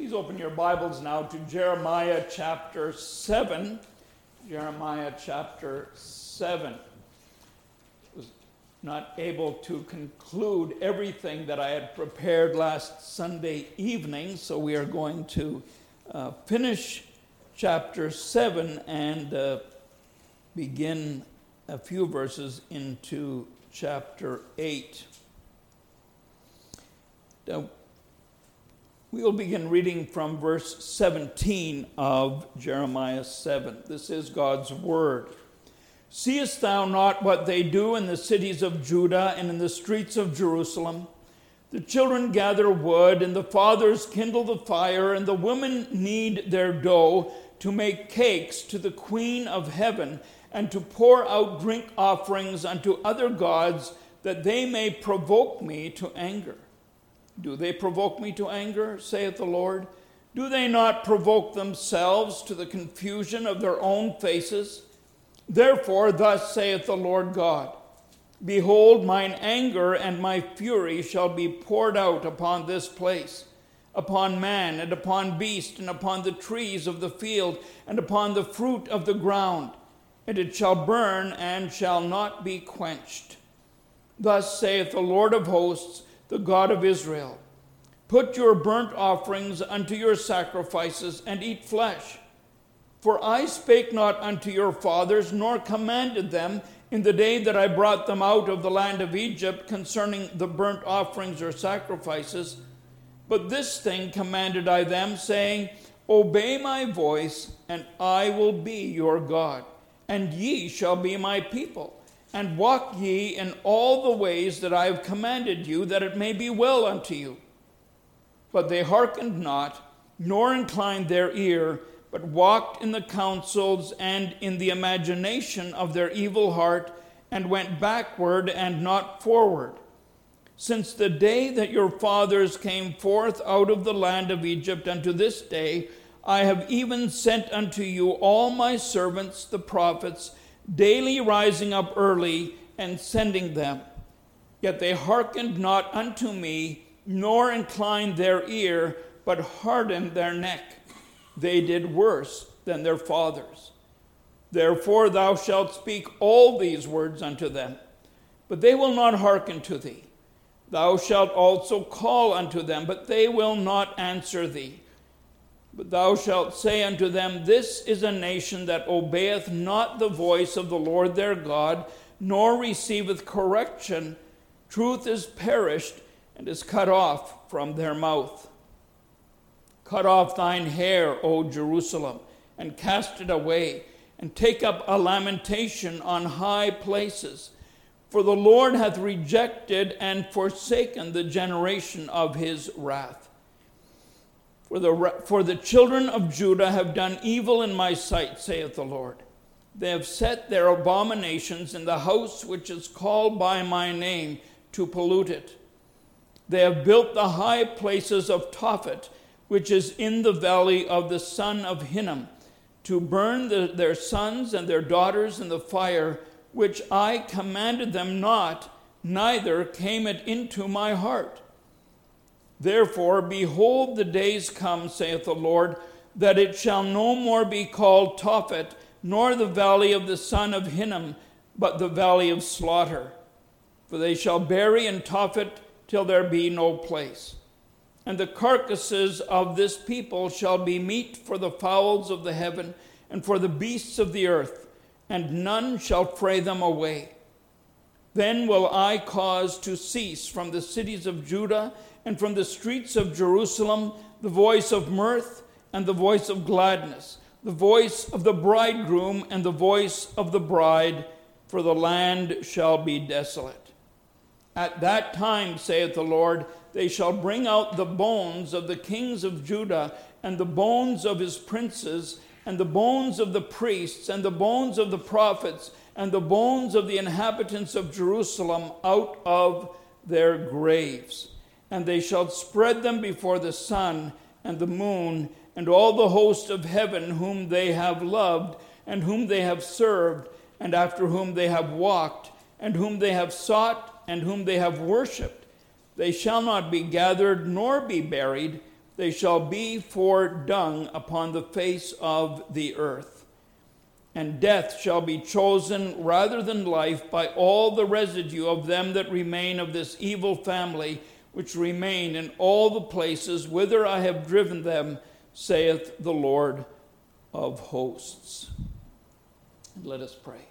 Please open your Bibles now to Jeremiah chapter 7. Jeremiah chapter 7. I was not able to conclude everything that I had prepared last Sunday evening, so we are going to finish chapter 7 and begin a few verses into chapter 8. Now, we will begin reading from verse 17 of Jeremiah 7. This is God's word. Seest thou not what they do in the cities of Judah and in the streets of Jerusalem? The children gather wood, and the fathers kindle the fire, and the women knead their dough to make cakes to the Queen of heaven, and to pour out drink offerings unto other gods, that they may provoke me to anger. Do they provoke me to anger, saith the Lord? Do they not provoke themselves to the confusion of their own faces? Therefore, thus saith the Lord God, Behold, mine anger and my fury shall be poured out upon this place, upon man and upon beast and upon the trees of the field and upon the fruit of the ground, and it shall burn and shall not be quenched. Thus saith the Lord of hosts, the God of Israel, Put your burnt offerings unto your sacrifices, and eat flesh. For I spake not unto your fathers, nor commanded them in the day that I brought them out of the land of Egypt concerning the burnt offerings or sacrifices. But this thing commanded I them, saying, Obey my voice, and I will be your God, and ye shall be my people. And walk ye in all the ways that I have commanded you, that it may be well unto you. But they hearkened not, nor inclined their ear, but walked in the counsels and in the imagination of their evil heart, and went backward and not forward. Since the day that your fathers came forth out of the land of Egypt unto this day, I have even sent unto you all my servants, the prophets, daily rising up early and sending them. Yet they hearkened not unto me, nor inclined their ear, but hardened their neck. They did worse than their fathers. Therefore thou shalt speak all these words unto them, but they will not hearken to thee. Thou shalt also call unto them, but they will not answer thee. But thou shalt say unto them, This is a nation that obeyeth not the voice of the Lord their God, nor receiveth correction. Truth is perished, and is cut off from their mouth. Cut off thine hair, O Jerusalem, and cast it away, and take up a lamentation on high places. For the Lord hath rejected and forsaken the generation of his wrath. For the children of Judah have done evil in my sight, saith the Lord. They have set their abominations in the house which is called by my name, to pollute it. They have built the high places of Tophet, which is in the valley of the son of Hinnom, to burn their sons and their daughters in the fire, which I commanded them not, neither came it into my heart. Therefore, behold, the days come, saith the Lord, that it shall no more be called Tophet, nor the valley of the son of Hinnom, but the valley of slaughter. For they shall bury in Tophet till there be no place. And the carcasses of this people shall be meat for the fowls of the heaven, and for the beasts of the earth, and none shall fray them away. Then will I cause to cease from the cities of Judah and from the streets of Jerusalem the voice of mirth and the voice of gladness, the voice of the bridegroom and the voice of the bride, for the land shall be desolate. At that time, saith the Lord, they shall bring out the bones of the kings of Judah, and the bones of his princes, and the bones of the priests, and the bones of the prophets, and the bones of the inhabitants of Jerusalem out of their graves. And they shall spread them before the sun and the moon, and all the host of heaven, whom they have loved, and whom they have served, and after whom they have walked, and whom they have sought, and whom they have worshipped. They shall not be gathered nor be buried, They shall be for dung upon the face of the earth. And death shall be chosen rather than life by all the residue of them that remain of this evil family, which remain in all the places whither I have driven them, saith the Lord of hosts. And let us pray.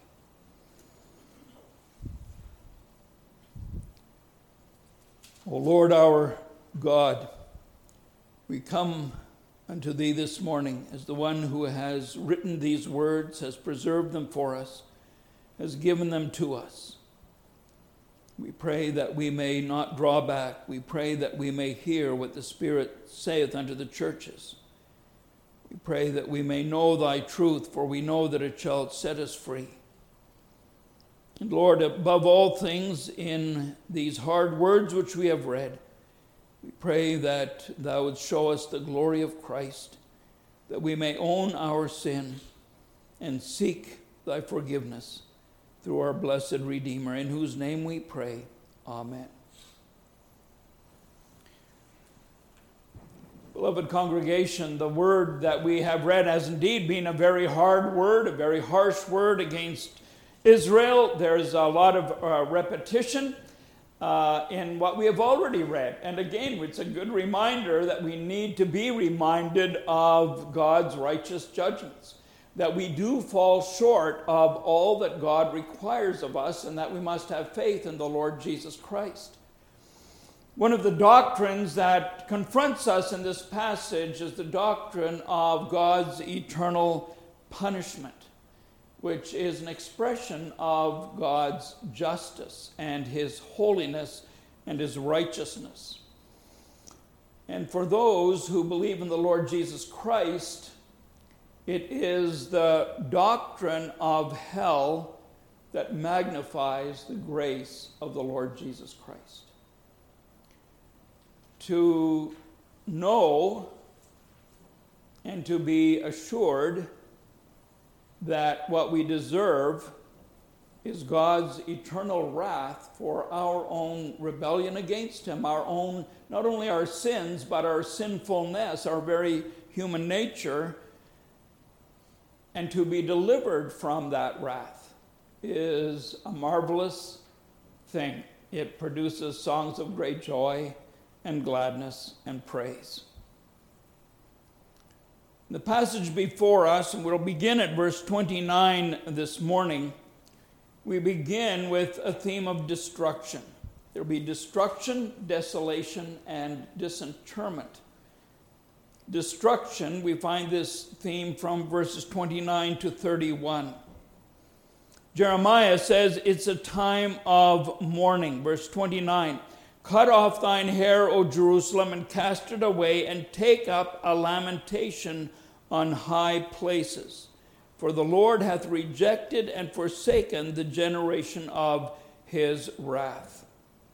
O Lord our God, we come unto thee this morning as the one who has written these words, has preserved them for us, has given them to us. We pray that we may not draw back. We pray that we may hear what the Spirit saith unto the churches. We pray that we may know thy truth, for we know that it shall set us free. And Lord, above all things, in these hard words which we have read, we pray that thou would show us the glory of Christ, that we may own our sin and seek thy forgiveness through our blessed Redeemer, in whose name we pray. Amen. Beloved congregation, the word that we have read has indeed been a very hard word, a very harsh word against Israel. There's a lot of repetition in what we have already read. And again, it's a good reminder that we need to be reminded of God's righteous judgments, that we do fall short of all that God requires of us, and that we must have faith in the Lord Jesus Christ. One of the doctrines that confronts us in this passage is the doctrine of God's eternal punishment, which is an expression of God's justice and his holiness and his righteousness. And for those who believe in the Lord Jesus Christ, it is the doctrine of hell that magnifies the grace of the Lord Jesus Christ. To know and to be assured that what we deserve is God's eternal wrath for our own rebellion against him, our own, not only our sins, but our sinfulness, our very human nature, and to be delivered from that wrath is a marvelous thing. It produces songs of great joy and gladness and praise. The passage before us, and we'll begin at verse 29 this morning, we begin with a theme of destruction. There will be destruction, desolation, and disinterment. Destruction, we find this theme from verses 29 to 31. Jeremiah says it's a time of mourning. Verse 29, cut off thine hair, O Jerusalem, and cast it away, and take up a lamentation on high places. For the Lord hath rejected and forsaken the generation of his wrath.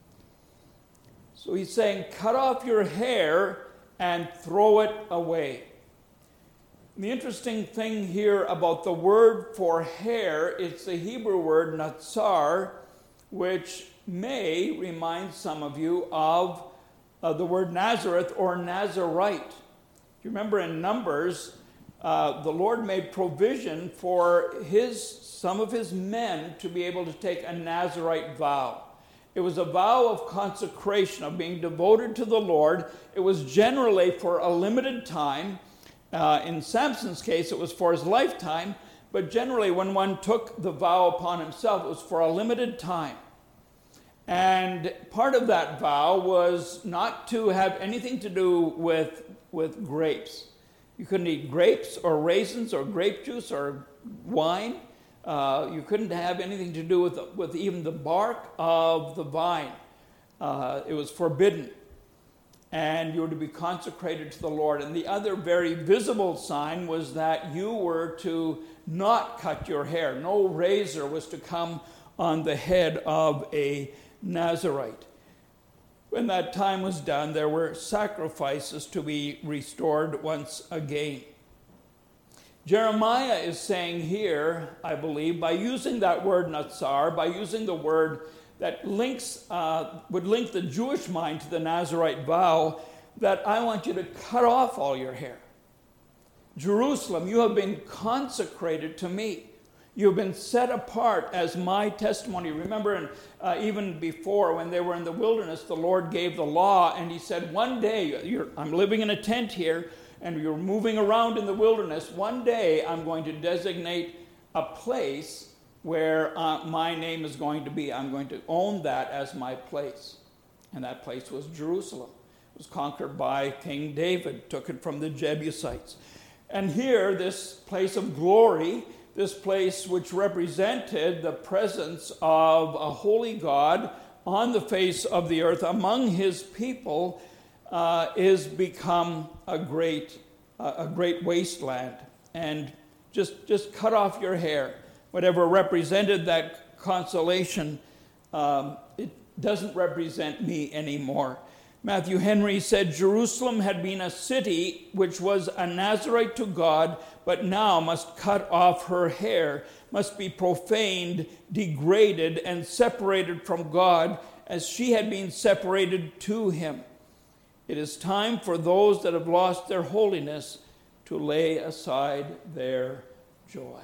So he's saying, cut off your hair and throw it away. The interesting thing here about the word for hair, it's the Hebrew word natsar, which may remind some of you of the word Nazareth or Nazarite. You remember in Numbers, the Lord made provision for some of his men to be able to take a Nazarite vow. It was a vow of consecration, of being devoted to the Lord. It was generally for a limited time. In Samson's case, it was for his lifetime, but generally when one took the vow upon himself, it was for a limited time. And part of that vow was not to have anything to do with grapes. You couldn't eat grapes or raisins or grape juice or wine. You couldn't have anything to do with even the bark of the vine. It was forbidden. And you were to be consecrated to the Lord. And the other very visible sign was that you were to not cut your hair. No razor was to come on the head of a Nazarite. When that time was done, there were sacrifices to be restored once again. Jeremiah is saying here, I believe, by using that word natsar, by using the word that would link the Jewish mind to the Nazarite vow, that I want you to cut off all your hair. Jerusalem, you have been consecrated to me. You have been set apart as my testimony. Remember, even before, when they were in the wilderness, the Lord gave the law, and he said, one day, I'm living in a tent here, and you're moving around in the wilderness. One day, I'm going to designate a place where my name is going to be. I'm going to own that as my place. And that place was Jerusalem. It was conquered by King David, took it from the Jebusites. And here, this place of glory, this place which represented the presence of a holy God on the face of the earth among his people, is become a great wasteland. And just cut off your hair. Whatever represented that consolation, it doesn't represent me anymore. Matthew Henry said, Jerusalem had been a city which was a Nazarite to God, but now must cut off her hair, must be profaned, degraded, and separated from God as she had been separated to him. It is time for those that have lost their holiness to lay aside their joy.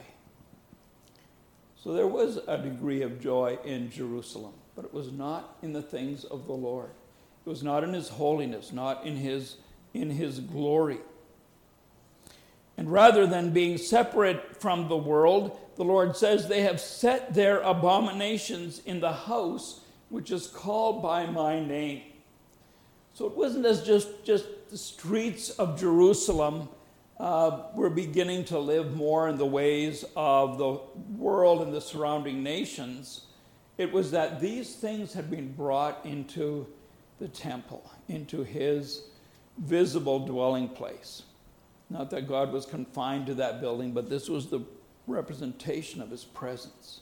So there was a degree of joy in Jerusalem, but it was not in the things of the Lord. It was not in his holiness, not in his glory. And rather than being separate from the world, the Lord says they have set their abominations in the house which is called by my name. So it wasn't as just the streets of Jerusalem were beginning to live more in the ways of the world and the surrounding nations. It was that these things had been brought into the temple, into his visible dwelling place. Not that God was confined to that building, but this was the representation of his presence.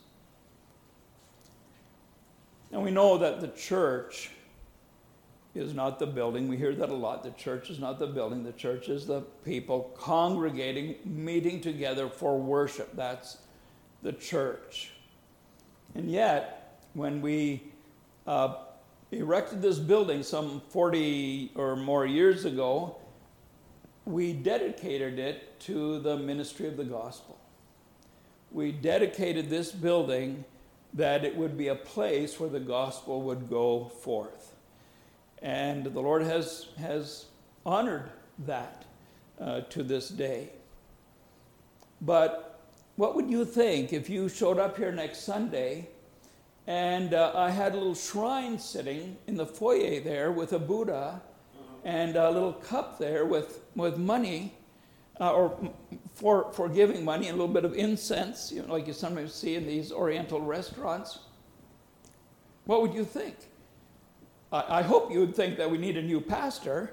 And we know that the church is not the building. We hear that a lot. The church is not the building. The church is the people congregating, meeting together for worship. That's the church. And yet, when we erected this building some 40 or more years ago, we dedicated it to the ministry of the gospel. We dedicated this building that it would be a place where the gospel would go forth. And the Lord has honored that to this day. But what would you think if you showed up here next Sunday and I had a little shrine sitting in the foyer there with a Buddha and a little cup there with money, or for giving money, and a little bit of incense, like you sometimes see in these Oriental restaurants? What would you think? I hope you would think that we need a new pastor.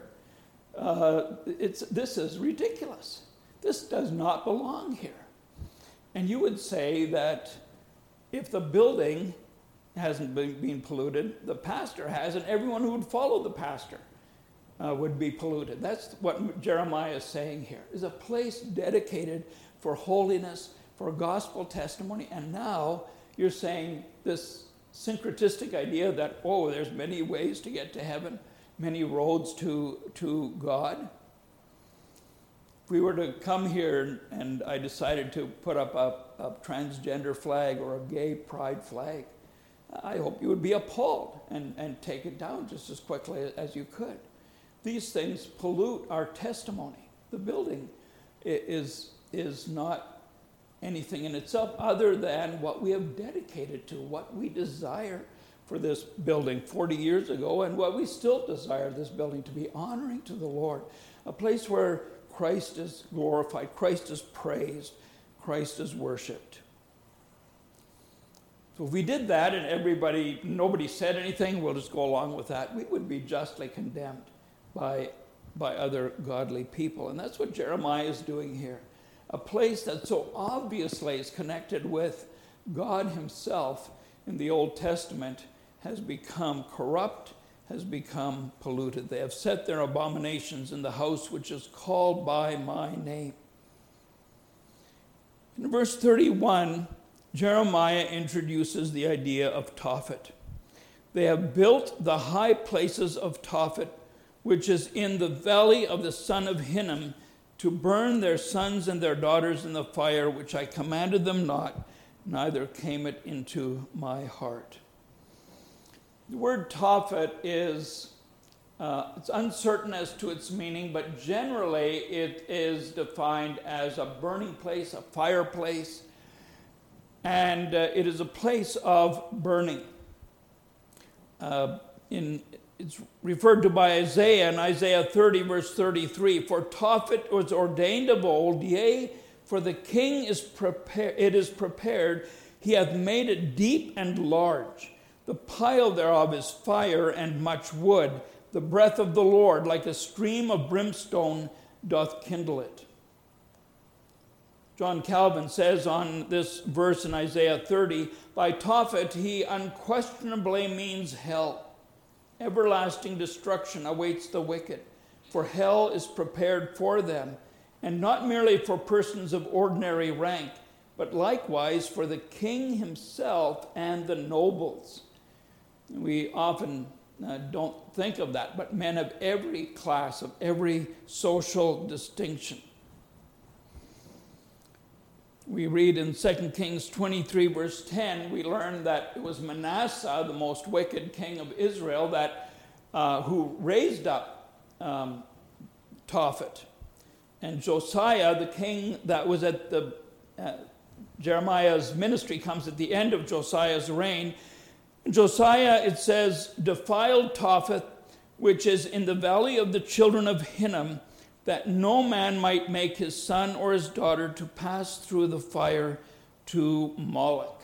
This is ridiculous. This does not belong here. And you would say that if the building hasn't been polluted, the pastor has, and everyone who would follow the pastor would be polluted. That's what Jeremiah is saying here, is a place dedicated for holiness, for gospel testimony, and now you're saying this syncretistic idea that, there's many ways to get to heaven, many roads to God. If we were to come here and I decided to put up a transgender flag or a gay pride flag, I hope you would be appalled and take it down just as quickly as you could. These things pollute our testimony. The building is not anything in itself other than what we have dedicated to, what we desire for this building 40 years ago, and what we still desire this building to be, honoring to the Lord. A place where Christ is glorified, Christ is praised, Christ is worshipped. So if we did that and nobody said anything, we'll just go along with that, we would be justly condemned by other godly people. And that's what Jeremiah is doing here. A place that so obviously is connected with God himself in the Old Testament has become corrupt, has become polluted. They have set their abominations in the house which is called by my name. In verse 31, Jeremiah introduces the idea of Tophet. They have built the high places of Tophet which is in the valley of the son of Hinnom, to burn their sons and their daughters in the fire, which I commanded them not, neither came it into my heart. The word Tophet is it's uncertain as to its meaning, but generally it is defined as a burning place, a fireplace, and it is a place of burning. It's referred to by Isaiah in Isaiah 30, verse 33. For Tophet was ordained of old, yea, for the king it is prepared. He hath made it deep and large. The pile thereof is fire and much wood. The breath of the Lord, like a stream of brimstone, doth kindle it. John Calvin says on this verse in Isaiah 30, by Tophet he unquestionably means hell. Everlasting destruction awaits the wicked, for hell is prepared for them, and not merely for persons of ordinary rank, but likewise for the king himself and the nobles. We often don't think of that, but men of every class, of every social distinction. We read in 2 Kings 23, verse 10, we learn that it was Manasseh, the most wicked king of Israel, that who raised up Tophet. And Josiah, the king that was at the Jeremiah's ministry, comes at the end of Josiah's reign. Josiah, it says, defiled Tophet, which is in the valley of the children of Hinnom, that no man might make his son or his daughter to pass through the fire to Moloch.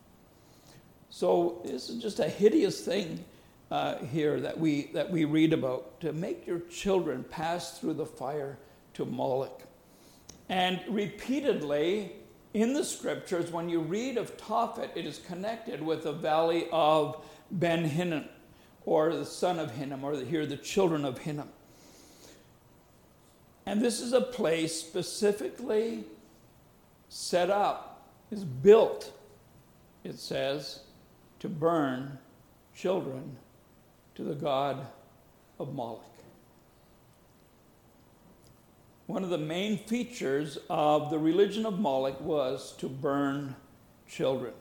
So this is just a hideous thing here that we read about, to make your children pass through the fire to Moloch. And repeatedly in the scriptures, when you read of Tophet, it is connected with the valley of Ben Hinnom, or the son of Hinnom, or here the children of Hinnom. And this is a place specifically set up, is built, it says, to burn children to the god of Moloch. One of the main features of the religion of Moloch was to burn children.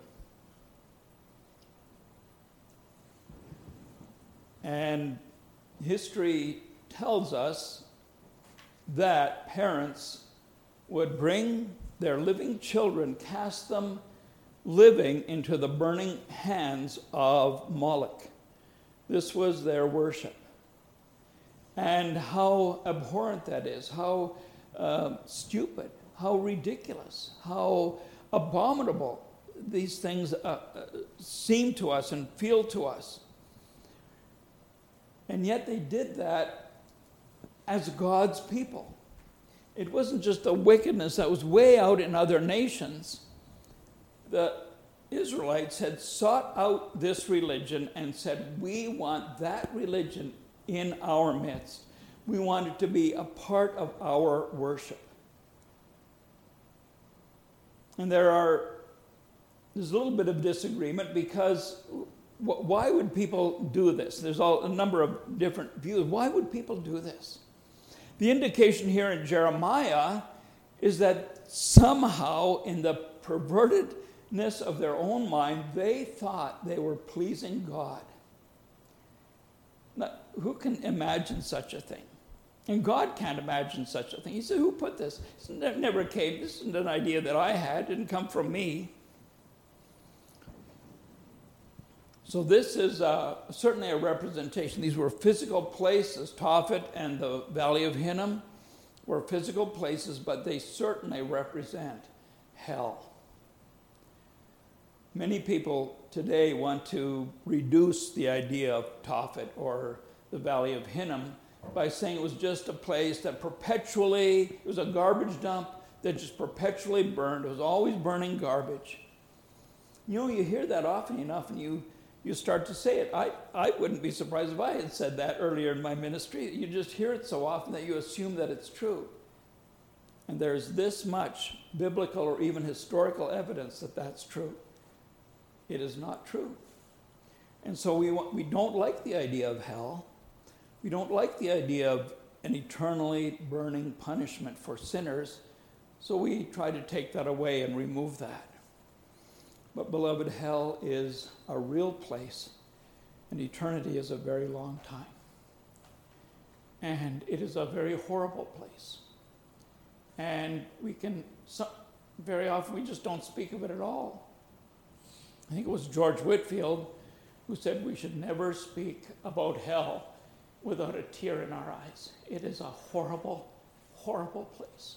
And history tells us that parents would bring their living children, cast them living into the burning hands of Moloch. This was their worship. And how abhorrent that is, how stupid, how ridiculous, how abominable these things seem to us and feel to us. And yet they did that as God's people. It wasn't just a wickedness that was way out in other nations. The Israelites had sought out this religion and said, we want that religion in our midst. We want it to be a part of our worship. And there's a little bit of disagreement, because why would people do this? There's a number of different views. Why would people do this? The indication here in Jeremiah is that somehow in the pervertedness of their own mind, they thought they were pleasing God. Now, who can imagine such a thing? And God can't imagine such a thing. He said, who put this? It never came. This isn't an idea that I had. It didn't come from me. So this is certainly a representation. These were physical places. Tophet and the Valley of Hinnom were physical places, but they certainly represent hell. Many people today want to reduce the idea of Tophet or the Valley of Hinnom by saying it was just a place that it was a garbage dump that just perpetually burned. It was always burning garbage. You know, you hear that often enough, and you start to say it. I wouldn't be surprised if I had said that earlier in my ministry. You just hear it so often that you assume that it's true. And there's this much biblical or even historical evidence that that's true. It is not true. And so we don't like the idea of hell. We don't like the idea of an eternally burning punishment for sinners, so we try to take that away and remove that. But beloved, hell is a real place, and eternity is a very long time. And it is a very horrible place. And very often we just don't speak of it at all. I think it was George Whitefield who said we should never speak about hell without a tear in our eyes. It is a horrible, horrible place.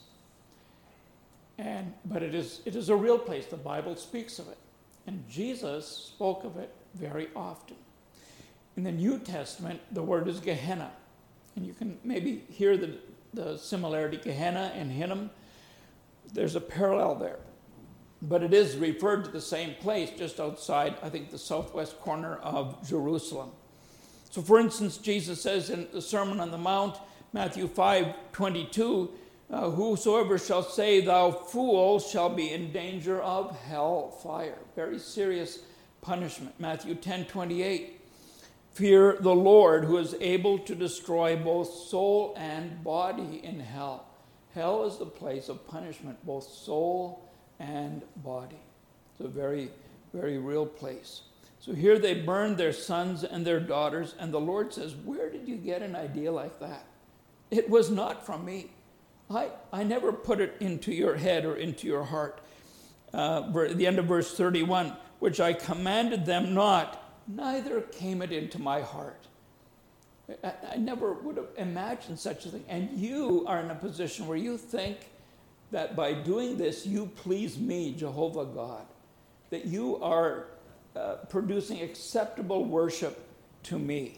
But it is a real place. The Bible speaks of it. And Jesus spoke of it very often. In the New Testament, the word is Gehenna. And you can maybe hear the similarity, Gehenna and Hinnom. There's a parallel there. But it is referred to the same place just outside, I think, the southwest corner of Jerusalem. So, for instance, Jesus says in the Sermon on the Mount, Matthew 5:22, whosoever shall say, thou fool, shall be in danger of hell fire. Very serious punishment. Matthew 10:28, fear the Lord, who is able to destroy both soul and body in hell. Hell is the place of punishment, both soul and body. It's a very, very real place. So here they burned their sons and their daughters, and the Lord says, where did you get an idea like that? It was not from me. I never put it into your head or into your heart. At the end of verse 31, which I commanded them not, neither came it into my heart. I never would have imagined such a thing. And you are in a position where you think that by doing this, you please me, Jehovah God, that you are producing acceptable worship to me.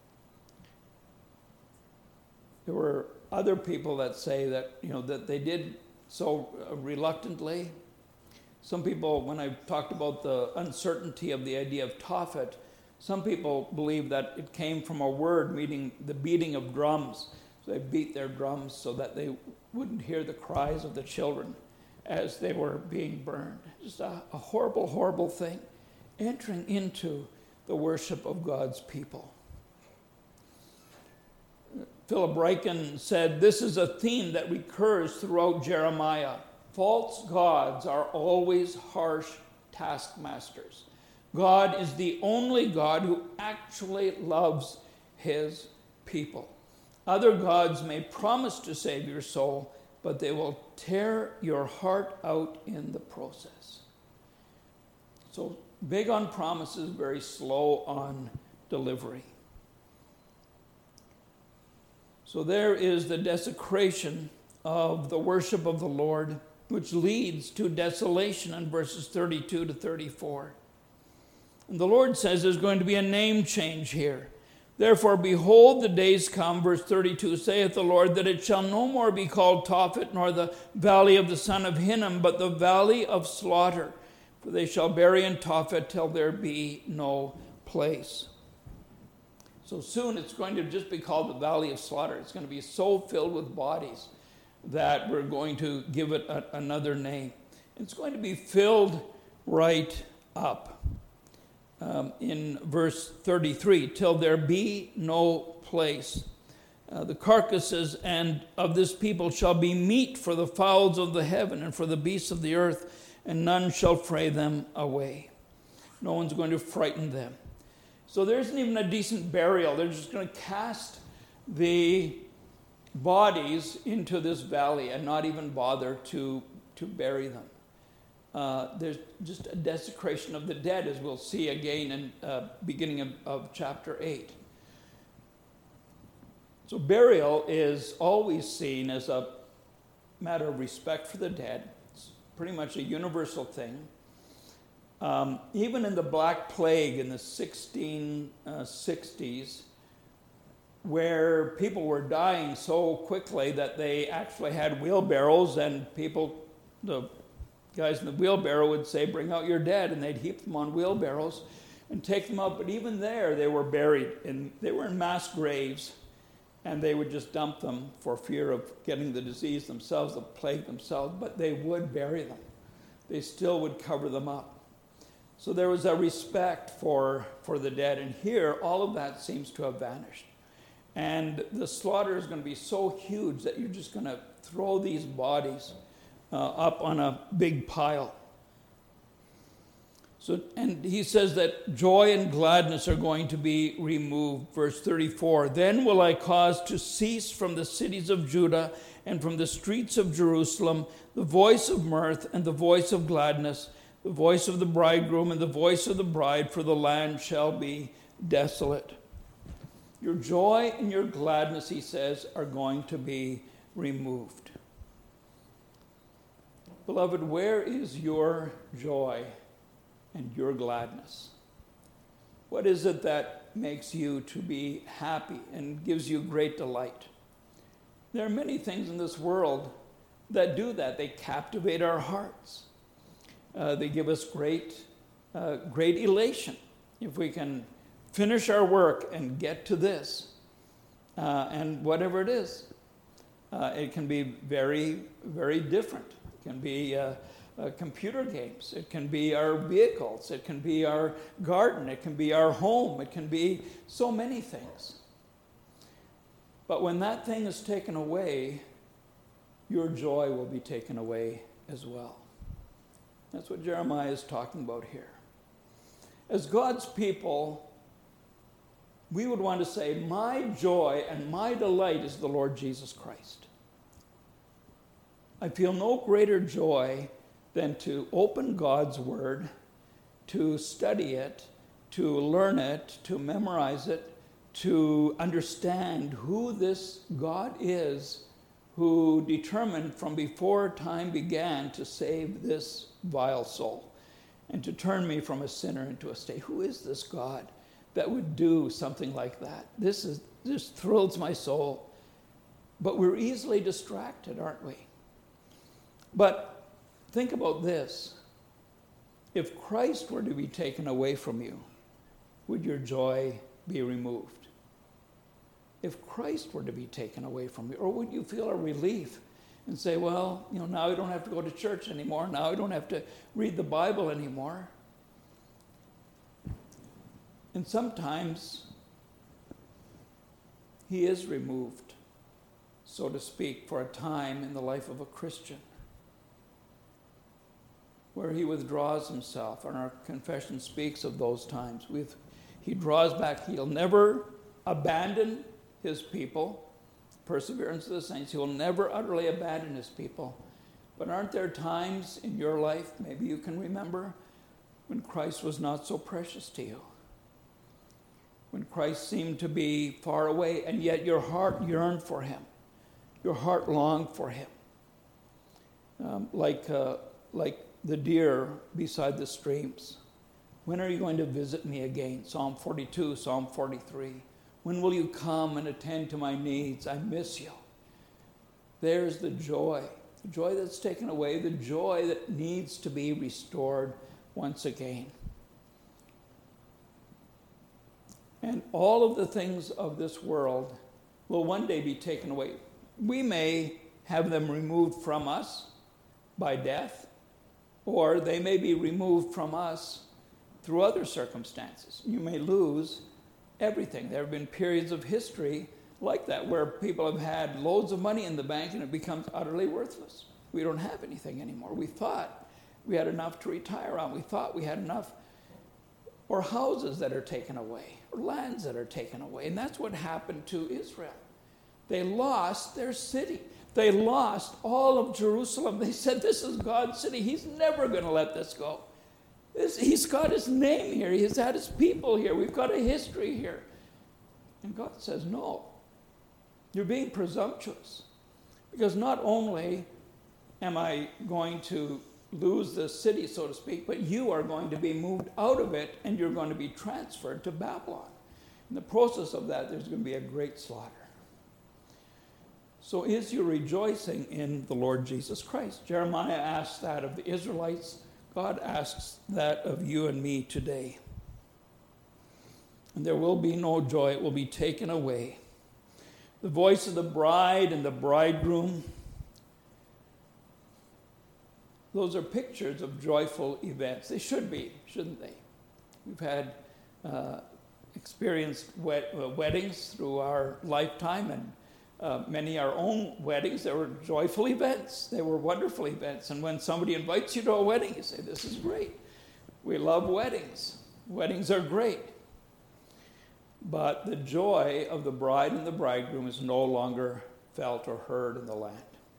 There were other people that say that, that they did so reluctantly. Some people, when I've talked about the uncertainty of the idea of Tophet, some people believe that it came from a word meaning the beating of drums. So they beat their drums so that they wouldn't hear the cries of the children as they were being burned. Just a horrible, horrible thing. Entering into the worship of God's people. Philip Ryken said, this is a theme that recurs throughout Jeremiah. False gods are always harsh taskmasters. God is the only God who actually loves his people. Other gods may promise to save your soul, but they will tear your heart out in the process. So big on promises, very slow on delivery. So there is the desecration of the worship of the Lord, which leads to desolation in verses 32 to 34. And the Lord says there's going to be a name change here. Therefore, behold, the days come, verse 32, saith the Lord, that it shall no more be called Tophet, nor the valley of the son of Hinnom, but the valley of slaughter. For they shall bury in Tophet till there be no place. So soon it's going to just be called the valley of slaughter. It's going to be so filled with bodies that we're going to give it another name. It's going to be filled right up. In verse 33, till there be no place. The carcasses and of this people shall be meat for the fowls of the heaven and for the beasts of the earth, and none shall fray them away. No one's going to frighten them. So there isn't even a decent burial. They're just going to cast the bodies into this valley and not even bother to bury them. There's just a desecration of the dead, as we'll see again in beginning of chapter 8. So burial is always seen as a matter of respect for the dead. It's pretty much a universal thing. Even in the Black Plague in the 1660s, where people were dying so quickly that they actually had wheelbarrows, and the guys in the wheelbarrow would say, bring out your dead, and they'd heap them on wheelbarrows and take them out. But even there, they were buried, and they were in mass graves, and they would just dump them for fear of getting the disease themselves, the plague themselves, but they would bury them. They still would cover them up. So there was a respect for the dead, and here all of that seems to have vanished. And the slaughter is going to be so huge that you're just going to throw these bodies up on a big pile. So, and he says that joy and gladness are going to be removed. Verse 34, then will I cause to cease from the cities of Judah and from the streets of Jerusalem the voice of mirth and the voice of gladness, the voice of the bridegroom and the voice of the bride, for the land shall be desolate. Your joy and your gladness, he says, are going to be removed. Beloved, where is your joy and your gladness? What is it that makes you to be happy and gives you great delight? There are many things in this world that do that. They captivate our hearts. They give us great elation. If we can finish our work and get to this, and whatever it is, it can be very, very different. It can be computer games. It can be our vehicles. It can be our garden. It can be our home. It can be so many things. But when that thing is taken away, your joy will be taken away as well. That's what Jeremiah is talking about here. As God's people, we would want to say, my joy and my delight is the Lord Jesus Christ. I feel no greater joy than to open God's Word, to study it, to learn it, to memorize it, to understand who this God is who determined from before time began to save this vile soul and to turn me from a sinner into a saint. Who is this God that would do something like that? This thrills my soul. But we're easily distracted, aren't we? But think about this. If Christ were to be taken away from you, would your joy be removed? If Christ were to be taken away from you, or would you feel a relief and say, well, now I don't have to go to church anymore. Now I don't have to read the Bible anymore. And sometimes he is removed, so to speak, for a time in the life of a Christian, where he withdraws himself, and our confession speaks of those times. He draws back. He'll never abandon his people. Perseverance of the saints. He will never utterly abandon his people. But aren't there times in your life, maybe you can remember, when Christ was not so precious to you? When Christ seemed to be far away, and yet your heart yearned for him. Your heart longed for him. Like the deer beside the streams. When are you going to visit me again? Psalm 42, Psalm 43. When will you come and attend to my needs? I miss you. There's the joy that's taken away, the joy that needs to be restored once again. And all of the things of this world will one day be taken away. We may have them removed from us by death, or they may be removed from us through other circumstances. You may lose everything. There have been periods of history like that where people have had loads of money in the bank and it becomes utterly worthless. We don't have anything anymore. We thought we had enough to retire on. We thought we had enough, or houses that are taken away, or lands that are taken away. And that's what happened to Israel. They lost their city. They lost all of Jerusalem. They said, this is God's city. He's never going to let this go. He's got his name here. He's had his people here. We've got a history here. And God says, no, you're being presumptuous. Because not only am I going to lose the city, so to speak, but you are going to be moved out of it and you're going to be transferred to Babylon. In the process of that, there's going to be a great slaughter. So is you rejoicing in the Lord Jesus Christ? Jeremiah asks that of the Israelites. God asks that of you and me today. And there will be no joy. It will be taken away. The voice of the bride and the bridegroom, those are pictures of joyful events. They should be, shouldn't they? We've had experienced weddings through our lifetime, and many our own weddings. They were joyful events. They were wonderful events. And when somebody invites you to a wedding, you say, this is great. We love weddings. Weddings are great. But the joy of the bride and the bridegroom is no longer felt or heard in the land.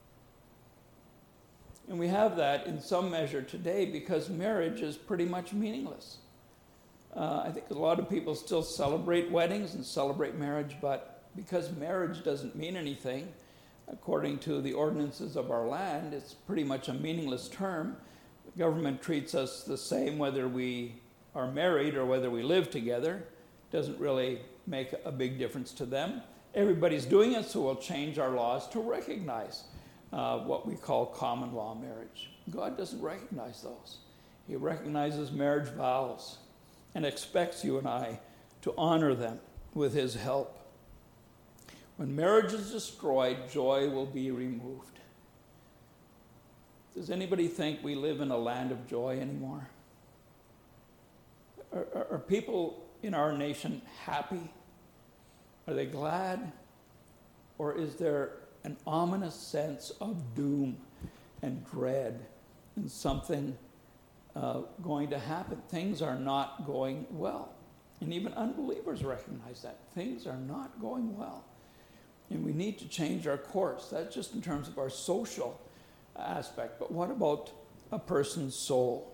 And we have that in some measure today because marriage is pretty much meaningless. I think a lot of people still celebrate weddings and celebrate marriage, but because marriage doesn't mean anything, according to the ordinances of our land, it's pretty much a meaningless term. The government treats us the same whether we are married or whether we live together. Doesn't really make a big difference to them. Everybody's doing it, so we'll change our laws to recognize what we call common law marriage. God doesn't recognize those. He recognizes marriage vows and expects you and I to honor them with his help. When marriage is destroyed, joy will be removed. Does anybody think we live in a land of joy anymore? Are people in our nation happy? Are they glad? Or is there an ominous sense of doom and dread and something going to happen? Things are not going well. And even unbelievers recognize that. Things are not going well. And we need to change our course. That's just in terms of our social aspect. But what about a person's soul?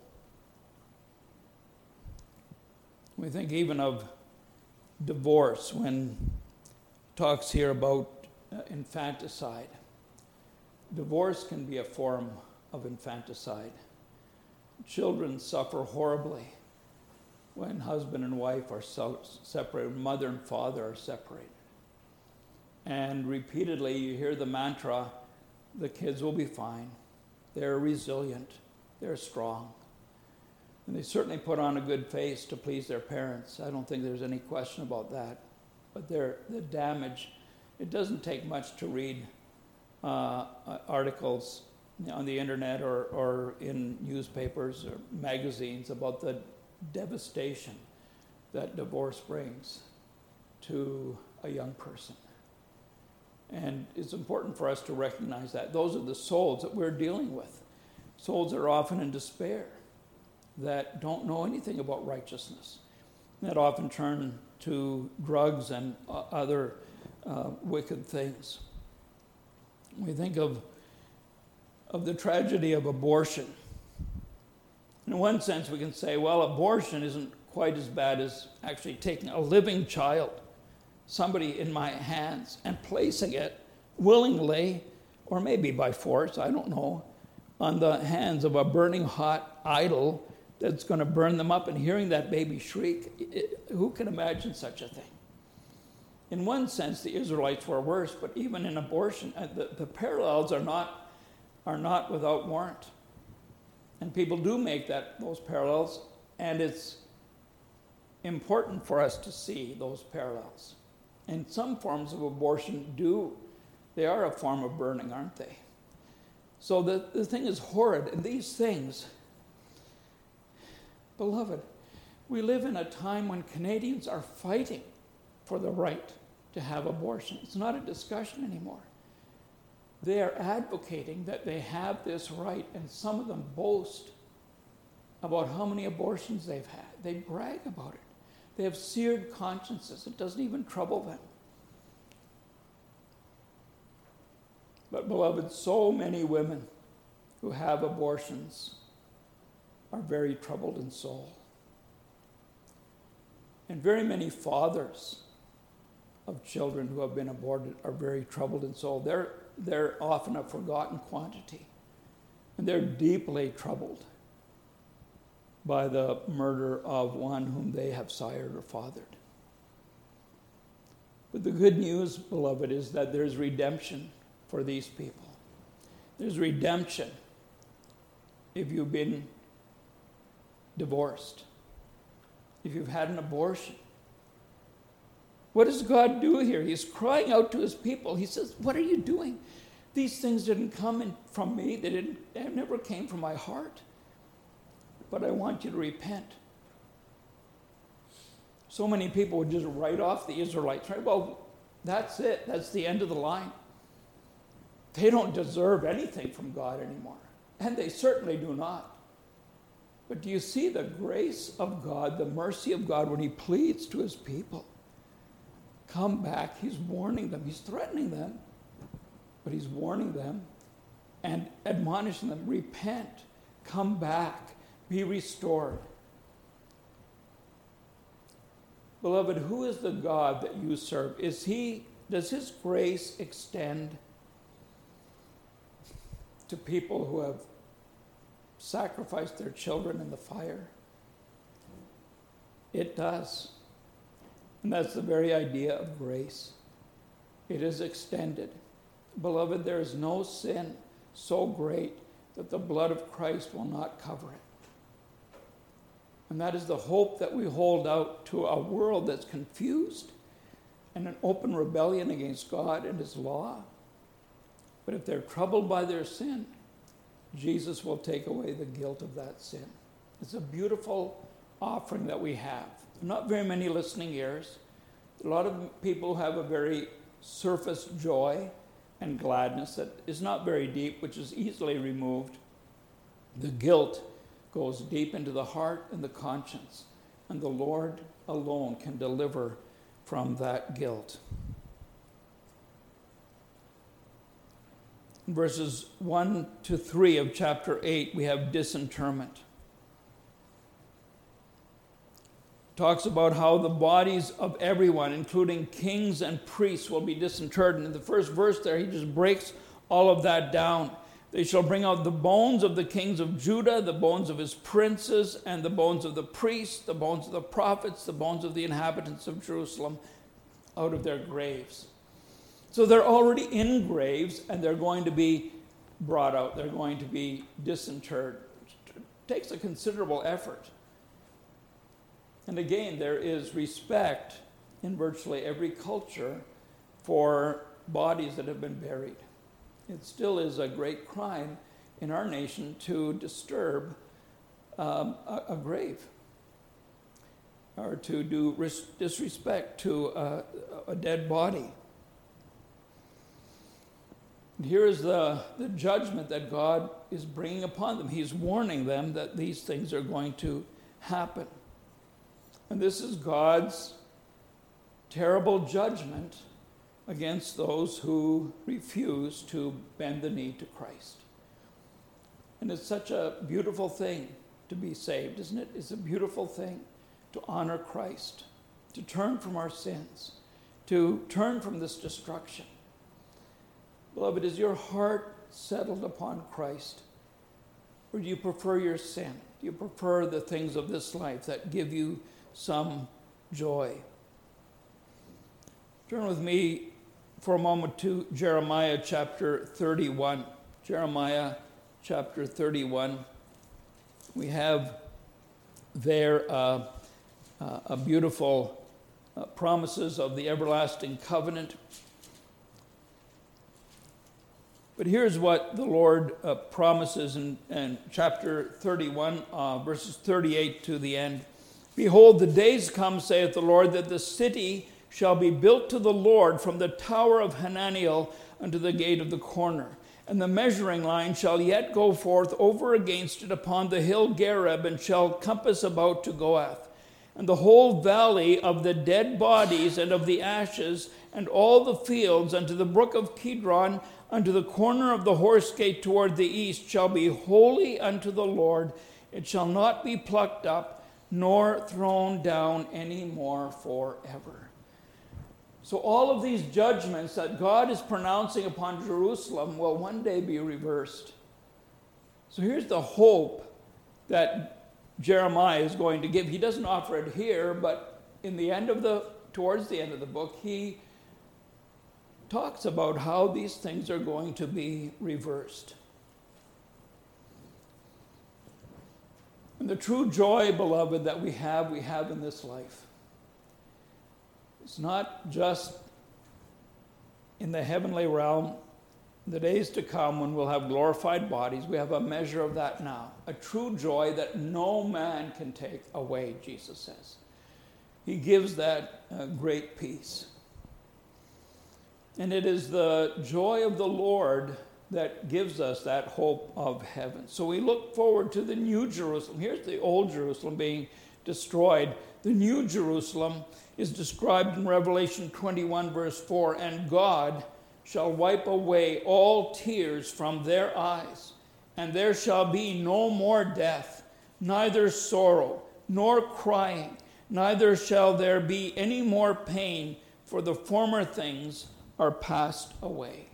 We think even of divorce when it talks here about infanticide. Divorce can be a form of infanticide. Children suffer horribly when husband and wife are separated, mother and father are separated. And repeatedly you hear the mantra, the kids will be fine. They're resilient. They're strong. And they certainly put on a good face to please their parents. I don't think there's any question about that. But the damage, it doesn't take much to read articles on the internet or in newspapers or magazines about the devastation that divorce brings to a young person. And it's important for us to recognize that. Those are the souls that we're dealing with. Souls that are often in despair, that don't know anything about righteousness, that often turn to drugs and other wicked things. We think of the tragedy of abortion. In one sense, we can say, well, abortion isn't quite as bad as actually taking a living child, somebody in my hands, and placing it willingly, or maybe by force, I don't know, on the hands of a burning hot idol that's going to burn them up, and hearing that baby shriek, who can imagine such a thing? In one sense, the Israelites were worse, but even in abortion, the parallels are not without warrant. And people do make those parallels, and it's important for us to see those parallels. And some forms of abortion they are a form of burning, aren't they? So the thing is horrid, and these things, beloved, we live in a time when Canadians are fighting for the right to have abortion. It's not a discussion anymore. They are advocating that they have this right, and some of them boast about how many abortions they've had. They brag about it. They have seared consciences. It doesn't even trouble them. But beloved, so many women who have abortions are very troubled in soul. And very many fathers of children who have been aborted are very troubled in soul. They're often a forgotten quantity. And they're deeply troubled by the murder of one whom they have sired or fathered. But the good news, beloved, is that there's redemption for these people. There's redemption if you've been divorced, if you've had an abortion. What does God do here? He's crying out to his people. He says, what are you doing? These things didn't come from me. They never came from my heart. But I want you to repent. So many people would just write off the Israelites. Right? Well, that's it. That's the end of the line. They don't deserve anything from God anymore. And they certainly do not. But do you see the grace of God, the mercy of God, when he pleads to his people? Come back. He's warning them. He's threatening them. But he's warning them and admonishing them. Repent. Come back. Be restored. Beloved, who is the God that you serve? Does his grace extend to people who have sacrificed their children in the fire? It does. And that's the very idea of grace. It is extended. Beloved, there is no sin so great that the blood of Christ will not cover it. And that is the hope that we hold out to a world that's confused and an open rebellion against God and his law. But if they're troubled by their sin, Jesus will take away the guilt of that sin. It's a beautiful offering that we have. Not very many listening ears. A lot of people have a very surface joy and gladness that is not very deep, which is easily removed. The guilt goes deep into the heart and the conscience, and the Lord alone can deliver from that guilt. In verses 1 to 3 of chapter 8, we have disinterment. Talks about how the bodies of everyone, including kings and priests, will be disinterred. And in the first verse there, he just breaks all of that down. They shall bring out the bones of the kings of Judah, the bones of his princes, and the bones of the priests, the bones of the prophets, the bones of the inhabitants of Jerusalem out of their graves. So they're already in graves, and they're going to be brought out. They're going to be disinterred. It takes a considerable effort. And again, there is respect in virtually every culture for bodies that have been buried. It still is a great crime in our nation to disturb a grave or to do disrespect to a dead body. And here is the judgment that God is bringing upon them. He's warning them that these things are going to happen. And this is God's terrible judgment against those who refuse to bend the knee to Christ. And it's such a beautiful thing to be saved, isn't it? It's a beautiful thing to honor Christ, to turn from our sins, to turn from this destruction. Beloved, is your heart settled upon Christ? Or do you prefer your sin? Do you prefer the things of this life that give you some joy? Turn with me for a moment to Jeremiah chapter 31. Jeremiah chapter 31. We have there a beautiful promises of the everlasting covenant. But here's what the Lord promises in chapter 31, verses 38 to the end. Behold, the days come, saith the Lord, that the city shall be built to the Lord from the tower of Hananiel unto the gate of the corner. And the measuring line shall yet go forth over against it upon the hill Gareb, and shall compass about to Goath. And the whole valley of the dead bodies and of the ashes, and all the fields unto the brook of Kidron, unto the corner of the horse gate toward the east, shall be holy unto the Lord. It shall not be plucked up, nor thrown down any more forever. So all of these judgments that God is pronouncing upon Jerusalem will one day be reversed. So here's the hope that Jeremiah is going to give. He doesn't offer it here, but towards the end of the book, he talks about how these things are going to be reversed. And the true joy, beloved, that we have in this life. It's not just in the heavenly realm, the days to come when we'll have glorified bodies. We have a measure of that now. A true joy that no man can take away, Jesus says. He gives that great peace. And it is the joy of the Lord that gives us that hope of heaven. So we look forward to the new Jerusalem. Here's the old Jerusalem being destroyed. The new Jerusalem is described in Revelation 21, verse 4, and God shall wipe away all tears from their eyes, and there shall be no more death, neither sorrow, nor crying, neither shall there be any more pain, for the former things are passed away.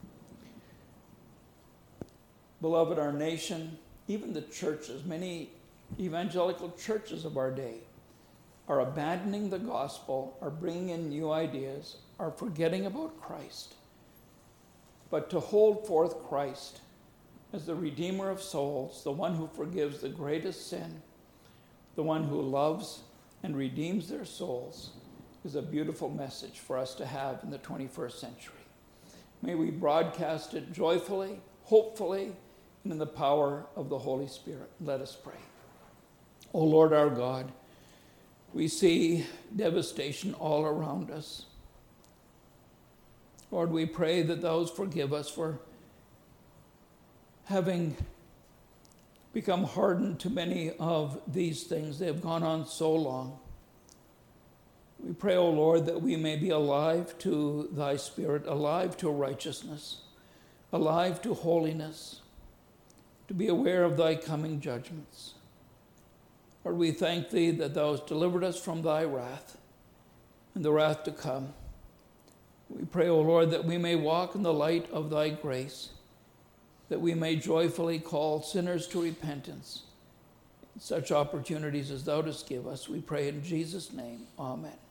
Beloved, our nation, even the churches, many evangelical churches of our day, are abandoning the gospel, are bringing in new ideas, are forgetting about Christ. But to hold forth Christ as the Redeemer of souls, the one who forgives the greatest sin, the one who loves and redeems their souls, is a beautiful message for us to have in the 21st century. May we broadcast it joyfully, hopefully, and in the power of the Holy Spirit. Let us pray. O Lord our God, we see devastation all around us. Lord, we pray that those forgive us for having become hardened to many of these things. They have gone on so long. We pray, O Lord, that we may be alive to thy Spirit, alive to righteousness, alive to holiness, to be aware of thy coming judgments. Lord, we thank thee that thou hast delivered us from thy wrath and the wrath to come. We pray, O Lord, that we may walk in the light of thy grace, that we may joyfully call sinners to repentance. Such opportunities as thou dost give us, we pray in Jesus' name. Amen.